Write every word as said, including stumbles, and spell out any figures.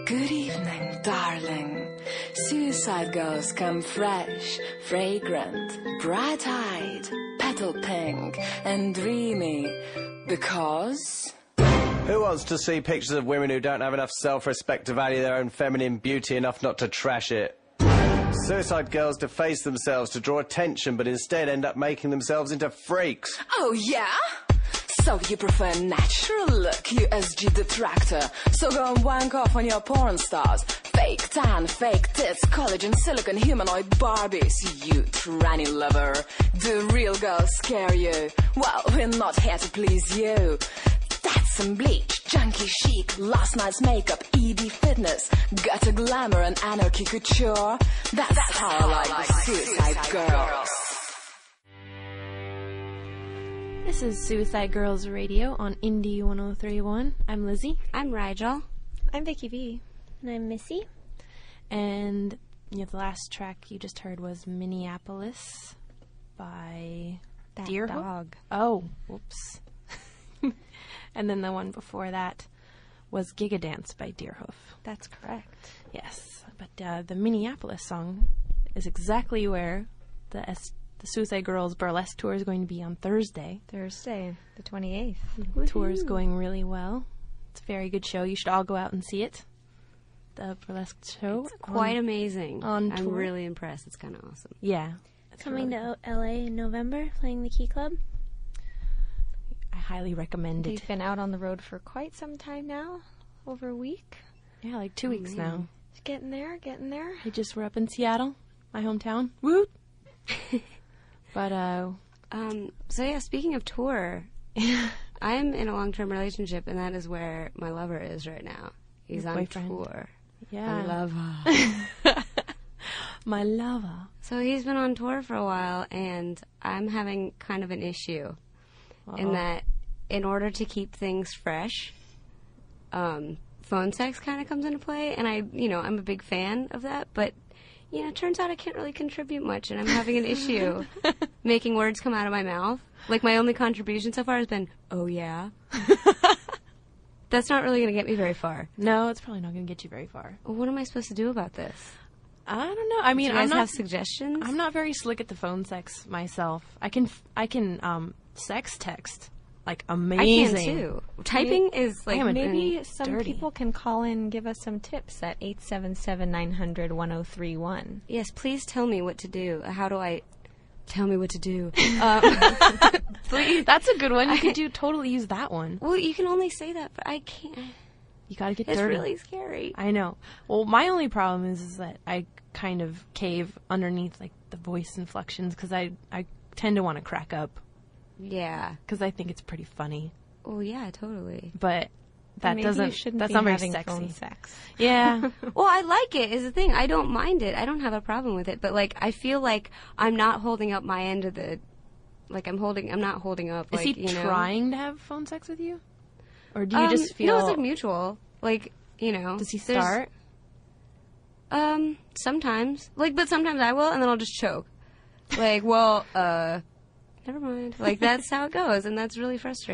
Good evening, darling. Suicide girls come fresh, fragrant, bright-eyed, petal pink, and dreamy. Because... Who wants to see pictures of women who don't have enough self-respect to value their own feminine beauty enough not to trash it? Suicide girls deface themselves to draw attention, but instead end up making themselves into freaks. Oh, yeah? So you prefer a natural look, you S G detractor. So go and wank off on your porn stars. Fake tan, fake tits, collagen, silicone, humanoid Barbies. You tranny lover. Do real girls scare you? Well, we're not here to please you. That's some bleach, junkie chic, last night's makeup, E D fitness, gutter glamour and anarchy couture. That's, That's how, how I like, like the Suicide, suicide girls. girls. This is Suicide Girls Radio on Indie one oh three point one. I'm Lizzie. I'm Rigel. I'm Vicky V. And I'm Missy. And you know, the last track you just heard was Minneapolis by That Deerhoof? Dog. Oh, whoops. And then the one before that was Gigadance by Deerhoof. That's correct. Yes, but uh, the Minneapolis song is exactly where the S- the Suicide Girls Burlesque Tour is going to be on Thursday. Thursday, the twenty-eighth. The tour is going really well. It's a very good show. You should all go out and see it. The Burlesque show. It's quite on, amazing. On I'm tour. really impressed. It's kind of awesome. Yeah. Coming really to L A in November, playing the Key Club. I highly recommend it. They've been out on the road for quite some time now, over a week. Yeah, like two Oh, weeks man. now. Getting there, getting there. They just were up in Seattle, my hometown. Woot! But, uh... Um, so yeah, speaking of tour, I'm in a long-term relationship, and that is where my lover is right now. He's Your on boyfriend. tour. yeah. My lover. My lover. So he's been on tour for a while, and I'm having kind of an issue Uh-oh. in that in order to keep things fresh, um, phone sex kind of comes into play, and I, you know, I'm a big fan of that, but, you know, it turns out I can't really contribute much, and I'm having an issue making words come out of my mouth. Like, my only contribution so far has been, oh, yeah. That's not really going to get me very far. No, it's probably not going to get you very far. What am I supposed to do about this? I don't know. I mean, Do you guys I'm not, have suggestions? I'm not very slick at the phone sex myself. I can, f- I can, um, sex text. Like, amazing. I can, too. Typing is, like, I am a- Maybe It's some dirty. people can call in and give us some tips at eight seven seven, nine hundred, ten thirty-one. Yes, please tell me what to do. How do I tell me what to do? Um, please. That's a good one. You could do totally use that one. Well, you can only say that, but I can't. You gotta get It's dirty. really scary. I know. Well, my only problem is, is that I kind of cave underneath, like, the voice inflections, because I, I tend to want to crack up, Yeah. because I think it's pretty funny. Oh, yeah, totally. But that Maybe doesn't, you shouldn't that's be not very having sexy. phone sex. Yeah. Well, I like it, is the thing. I don't mind it. I don't have a problem with it. But, like, I feel like I'm not holding up my end of the... Like, I'm holding... I'm not holding up, Is like, he you know... trying to have phone sex with you? Or do you Um, just feel... No, it's, like, mutual. Like, you know... Does he there's- start? Um, sometimes. Like, but sometimes I will, and then I'll just choke. Like, well, uh... Never mind. Like, that's how it goes, and that's really frustrating.